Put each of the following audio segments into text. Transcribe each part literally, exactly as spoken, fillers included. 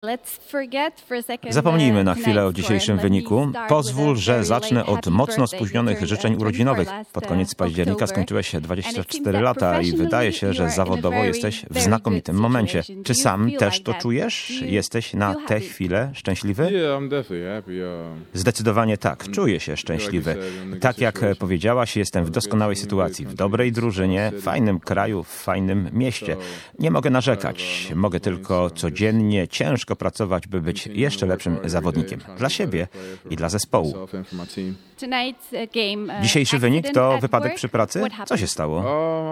Zapomnijmy na chwilę o dzisiejszym wyniku. Pozwól, że zacznę od mocno spóźnionych życzeń urodzinowych. Pod koniec października skończyłeś dwadzieścia cztery lata i wydaje się, że zawodowo jesteś w znakomitym momencie. Czy sam też to czujesz? Jesteś na tę chwilę szczęśliwy? Zdecydowanie tak, czuję się szczęśliwy. Tak jak powiedziałaś, jestem w doskonałej sytuacji, w dobrej drużynie, w fajnym kraju, w fajnym mieście. Nie mogę narzekać, mogę tylko codziennie ciężko pracować, by być jeszcze lepszym zawodnikiem. Dla siebie i dla zespołu. Dzisiejszy wynik to wypadek przy pracy? Co się stało?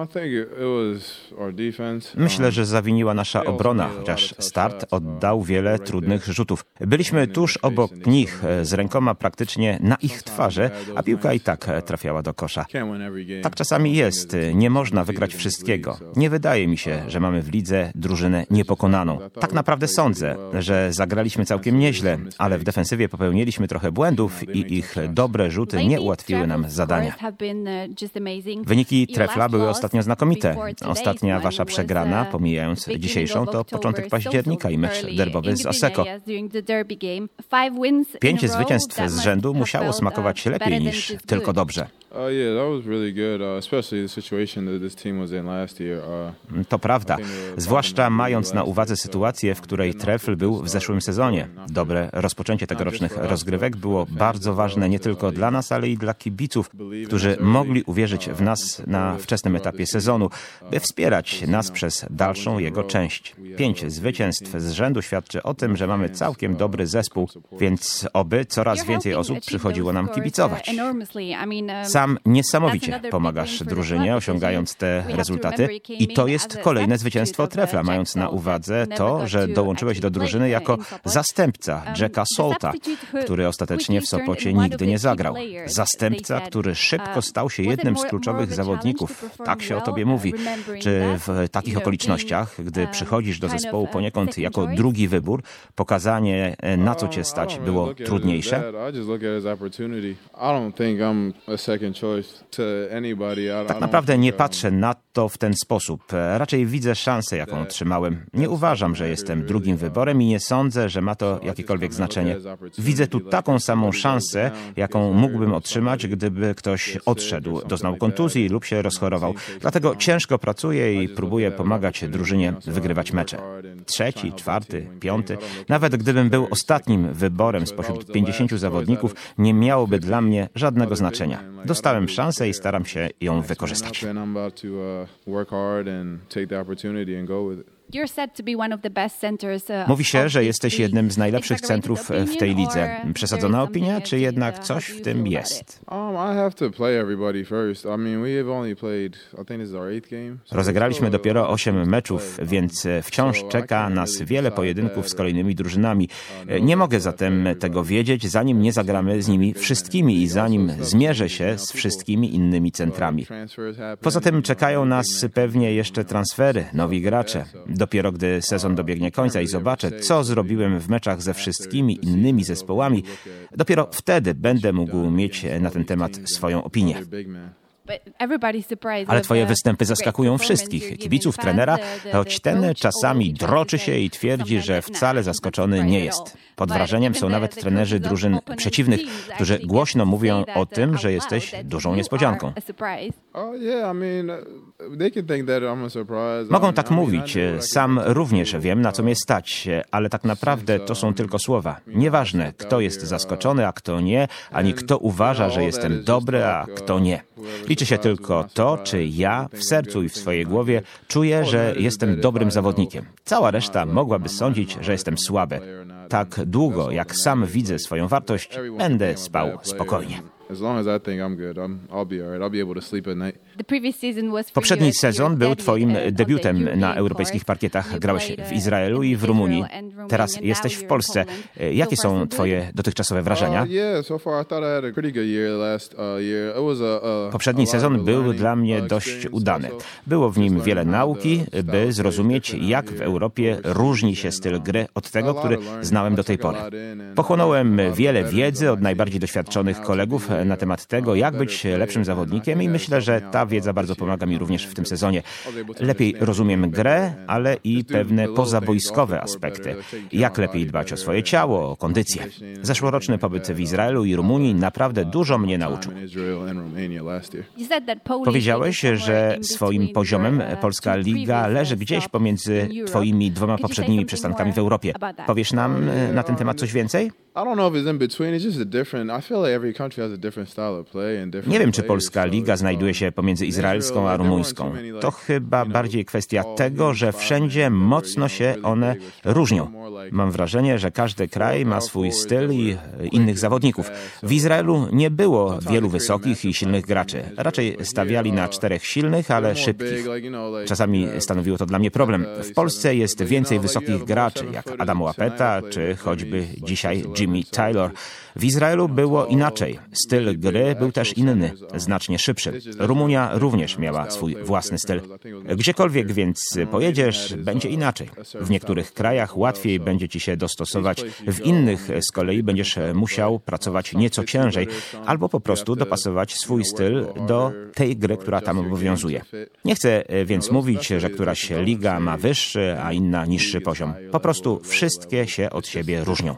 Myślę, że zawiniła nasza obrona, chociaż Start oddał wiele trudnych rzutów. Byliśmy tuż obok nich, z rękoma praktycznie na ich twarze, a piłka i tak trafiała do kosza. Tak czasami jest. Nie można wygrać wszystkiego. Nie wydaje mi się, że mamy w lidze drużynę niepokonaną. Tak naprawdę sądzę, że zagraliśmy całkiem nieźle, ale w defensywie popełniliśmy trochę błędów i ich dobre rzuty nie ułatwiły nam zadania. Wyniki Trefla były ostatnio znakomite. Ostatnia wasza przegrana, pomijając dzisiejszą, to początek października i mecz derbowy z Asseco. Pięć zwycięstw z rzędu musiało smakować lepiej niż tylko dobrze. To prawda, zwłaszcza mając na uwadze sytuację, w której Trefl był w zeszłym sezonie. Dobre rozpoczęcie tegorocznych rozgrywek było bardzo ważne nie tylko dla nas, ale i dla kibiców, którzy mogli uwierzyć w nas na wczesnym etapie sezonu, by wspierać nas przez dalszą jego część. Pięć zwycięstw z rzędu świadczy o tym, że mamy całkiem dobry zespół, więc oby coraz więcej osób przychodziło nam kibicować. Sam niesamowicie pomagasz drużynie, osiągając te rezultaty i to jest kolejne zwycięstwo Trefla, mając na uwadze to, że dołączyłeś do drużyny jako zastępca Jacka Solta, który ostatecznie w Sopocie nigdy nie zagrał. Zastępca, który szybko stał się jednym z kluczowych zawodników. Tak się o tobie mówi. Czy w takich okolicznościach, gdy przychodzisz do zespołu poniekąd jako drugi wybór, pokazanie, na co cię stać, było trudniejsze? Tak naprawdę nie patrzę na to w ten sposób. Raczej widzę szansę, jaką otrzymałem. Nie uważam, że jestem drugim wyborem i nie sądzę, że ma to jakiekolwiek znaczenie. Widzę tu taką samą szansę, jaką mógłbym otrzymać, gdyby ktoś odszedł, doznał kontuzji lub się rozchorował. Dlatego ciężko pracuję i próbuję pomagać drużynie wygrywać mecze. Trzeci, czwarty, piąty. Nawet gdybym był ostatnim wyborem spośród pięćdziesięciu zawodników, nie miałoby dla mnie żadnego znaczenia. Dostałem szansę i staram się ją wykorzystać. Mówi się, że jesteś jednym z najlepszych centrów w tej lidze. Przesadzona opinia, czy jednak coś w tym jest? Rozegraliśmy dopiero osiem meczów, więc wciąż czeka nas wiele pojedynków z kolejnymi drużynami. Nie mogę zatem tego wiedzieć, zanim nie zagramy z nimi wszystkimi i zanim zmierzę się z wszystkimi innymi centrami. Poza tym czekają nas pewnie jeszcze transfery, nowi gracze. Dopiero gdy sezon dobiegnie końca i zobaczę, co zrobiłem w meczach ze wszystkimi innymi zespołami, dopiero wtedy będę mógł mieć na ten temat swoją opinię. Ale twoje występy zaskakują wszystkich, kibiców, trenera, choć ten czasami droczy się i twierdzi, że wcale zaskoczony nie jest. Pod wrażeniem są nawet trenerzy drużyn przeciwnych, którzy głośno mówią o tym, że jesteś dużą niespodzianką. Mogą tak mówić. Sam również wiem, na co mnie stać, ale tak naprawdę to są tylko słowa. Nieważne, kto jest zaskoczony, a kto nie, ani kto uważa, że jestem dobry, a kto nie. Liczy się tylko to, czy ja w sercu i w swojej głowie czuję, że jestem dobrym zawodnikiem. Cała reszta mogłaby sądzić, że jestem słaby. Tak długo, jak sam widzę swoją wartość, będę spał spokojnie. Poprzedni sezon był twoim debiutem na europejskich parkietach. Grałeś w Izraelu i w Rumunii. Teraz jesteś w Polsce. Jakie są twoje dotychczasowe wrażenia? Poprzedni sezon był dla mnie dość udany. Było w nim wiele nauki, by zrozumieć, jak w Europie różni się styl gry od tego, który znałem do tej pory. Pochłonąłem wiele wiedzy od najbardziej doświadczonych kolegów na temat tego, jak być lepszym zawodnikiem i myślę, że ta wiedza bardzo pomaga mi również w tym sezonie. Lepiej rozumiem grę, ale i pewne pozaboiskowe aspekty. Jak lepiej dbać o swoje ciało, o kondycję. Zeszłoroczny pobyt w Izraelu i Rumunii naprawdę dużo mnie nauczył. Powiedziałeś, że swoim poziomem polska liga leży gdzieś pomiędzy twoimi dwoma poprzednimi przystankami w Europie. Powiesz nam na ten temat coś więcej? Nie wiem, czy polska liga znajduje się pomiędzy izraelską a rumuńską. To chyba bardziej kwestia tego, że wszędzie mocno się one różnią. Mam wrażenie, że każdy kraj ma swój styl i innych zawodników. W Izraelu nie było wielu wysokich i silnych graczy. Raczej stawiali na czterech silnych, ale szybkich. Czasami stanowiło to dla mnie problem. W Polsce jest więcej wysokich graczy, jak Adam Łapeta, czy choćby dzisiaj Jimmy Taylor. W Izraelu było inaczej. Styl gry był też inny, znacznie szybszy. Rumunia również miała swój własny styl. Gdziekolwiek więc pojedziesz, będzie inaczej. W niektórych krajach łatwiej będzie ci się dostosować, w innych z kolei będziesz musiał pracować nieco ciężej, albo po prostu dopasować swój styl do tej gry, która tam obowiązuje. Nie chcę więc mówić, że któraś liga ma wyższy, a inna niższy poziom. Po prostu wszystkie się od siebie różnią.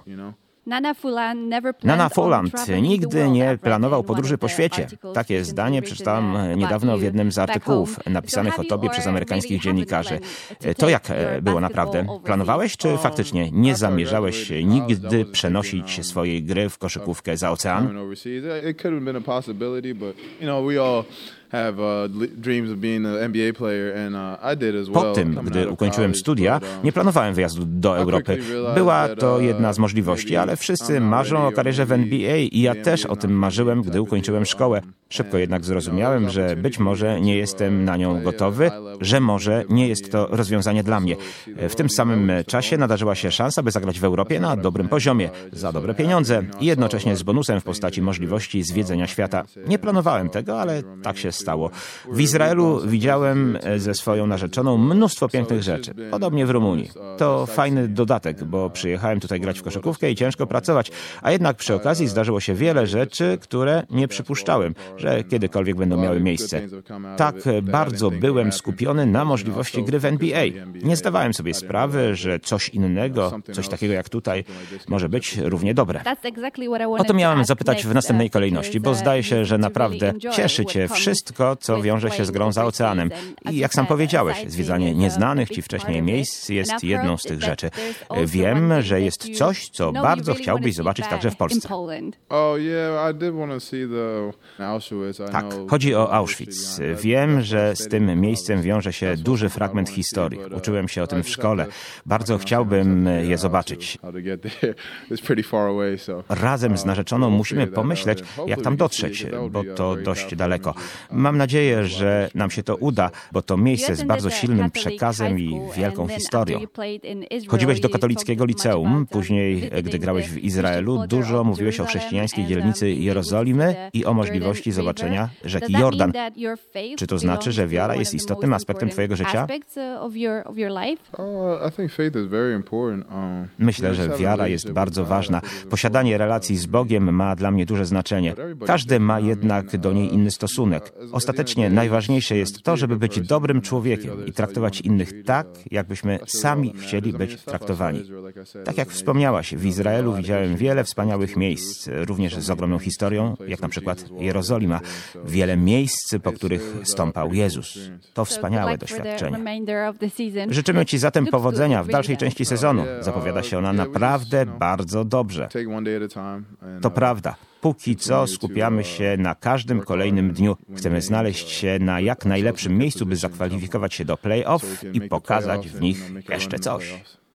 Nana Folland nigdy nie planował podróży po świecie. Takie zdanie przeczytałam niedawno w jednym z artykułów napisanych o tobie przez amerykańskich dziennikarzy. To jak było naprawdę? Planowałeś, czy faktycznie nie zamierzałeś nigdy przenosić swojej gry w koszykówkę za ocean? Po tym, gdy ukończyłem studia, nie planowałem wyjazdu do Europy. Była to jedna z możliwości, ale wszyscy marzą o karierze w N B A i ja też o tym marzyłem, gdy ukończyłem szkołę. Szybko jednak zrozumiałem, że być może nie jestem na nią gotowy, że może nie jest to rozwiązanie dla mnie. W tym samym czasie nadarzyła się szansa, by zagrać w Europie na dobrym poziomie, za dobre pieniądze i jednocześnie z bonusem w postaci możliwości zwiedzenia świata. Nie planowałem tego, ale tak się stało. W Izraelu widziałem ze swoją narzeczoną mnóstwo pięknych rzeczy, podobnie w Rumunii. To fajny dodatek, bo przyjechałem tutaj grać w koszykówkę i ciężko pracować, a jednak przy okazji zdarzyło się wiele rzeczy, które nie przypuszczałem, że kiedykolwiek będą miały miejsce. Tak bardzo byłem skupiony na możliwości gry w N B A. Nie zdawałem sobie sprawy, że coś innego, coś takiego jak tutaj, może być równie dobre. O to miałem zapytać w następnej kolejności, bo zdaje się, że naprawdę cieszy cię wszystko, co wiąże się z grą za oceanem. I jak sam powiedziałeś, zwiedzanie nieznanych ci wcześniej miejsc jest jedną z tych rzeczy. Wiem, że jest coś, co bardzo chciałbyś zobaczyć także w Polsce. Tak, chodzi o Auschwitz. Wiem, że z tym miejscem wiąże się duży fragment historii. Uczyłem się o tym w szkole. Bardzo chciałbym je zobaczyć. Razem z narzeczoną musimy pomyśleć, jak tam dotrzeć, bo to dość daleko. Mam nadzieję, że nam się to uda, bo to miejsce z bardzo silnym przekazem i wielką historią. Chodziłeś do katolickiego liceum, później, gdy grałeś w Izraelu, dużo mówiłeś o chrześcijańskiej dzielnicy Jerozolimy i o możliwości zobaczenia rzeki Jordan. Czy to znaczy, że wiara jest istotnym aspektem twojego życia? Myślę, że wiara jest bardzo ważna. Posiadanie relacji z Bogiem ma dla mnie duże znaczenie. Każdy ma jednak do niej inny stosunek. Ostatecznie najważniejsze jest to, żeby być dobrym człowiekiem i traktować innych tak, jakbyśmy sami chcieli być traktowani. Tak jak wspomniałaś, w Izraelu widziałem wiele wspaniałych miejsc, również z ogromną historią, jak na przykład Jerozolima. Wiele miejsc, po których stąpał Jezus. To wspaniałe doświadczenie. Życzymy ci zatem powodzenia w dalszej części sezonu. Zapowiada się ona naprawdę bardzo dobrze. To prawda. Póki co skupiamy się na każdym kolejnym dniu. Chcemy znaleźć się na jak najlepszym miejscu, by zakwalifikować się do play-off i pokazać w nich jeszcze coś.